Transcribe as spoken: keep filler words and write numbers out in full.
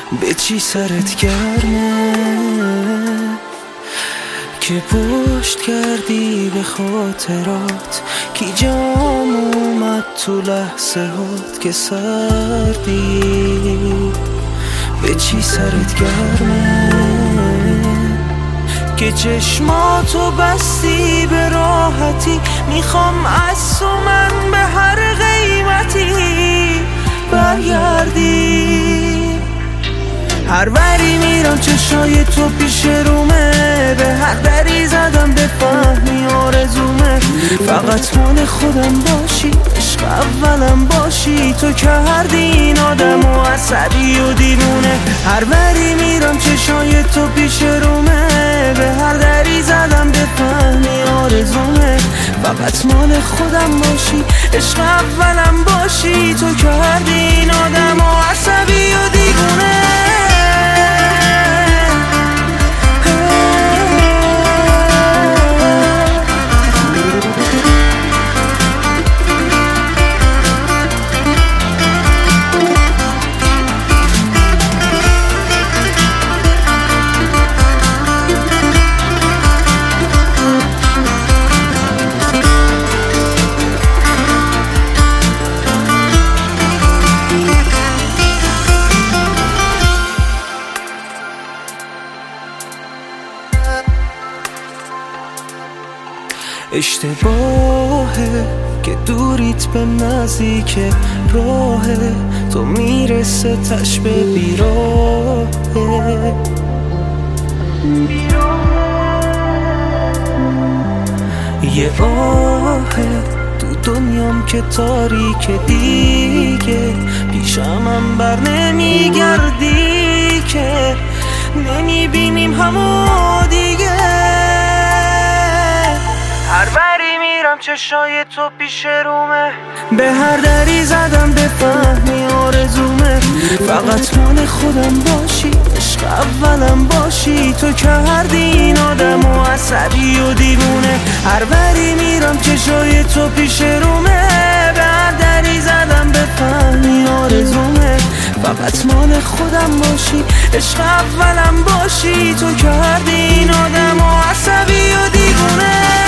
به چی سرت گرمه که پشت کردی به خاطرات؟ کی جام اومد تو لحظه هات که سردی؟ به چی سرت گرمه که چشماتو بستی به راحتی؟ میخوام از تو من به هر قیمتی برگردی. هر وری میرم چشای تو پیش رومه، به هر دری زدم به فهمی آرزومه. فقط مال خودم باشی، عشق اولم باشی، تو کردی این آدم و عصبی و دیوونه. هر وری میرم چشای تو پیش رومه، به هر دری زدم به فهمی آرزومه. فقط مال خودم باشی، عشق اولم باشی، تو کردی این آدم و عصبی و دیوونه. اشتباهه که دوریت به نزدیک راهه، تو میرسه تش به بیراهه. یه آهه تو دنیام که تاریک دیگه، پیشمم بر نمیگردی که نمیبینیم همو دیگه. هر وری میرم چشای تو پیش رومه، به هر دری زدم به فهمی آرزومه. فقط مال خودم باشی، عشق اولم باشی، تو کردی این آدم و عصبی و دیوونه. هر وری میرم چشای تو پیش رومه، به هر دری زدم به فهمی آرزومه. فقط مال خودم باشی، عشق اولم باشی، تو کردی این آدم و عصبی و دیوونه.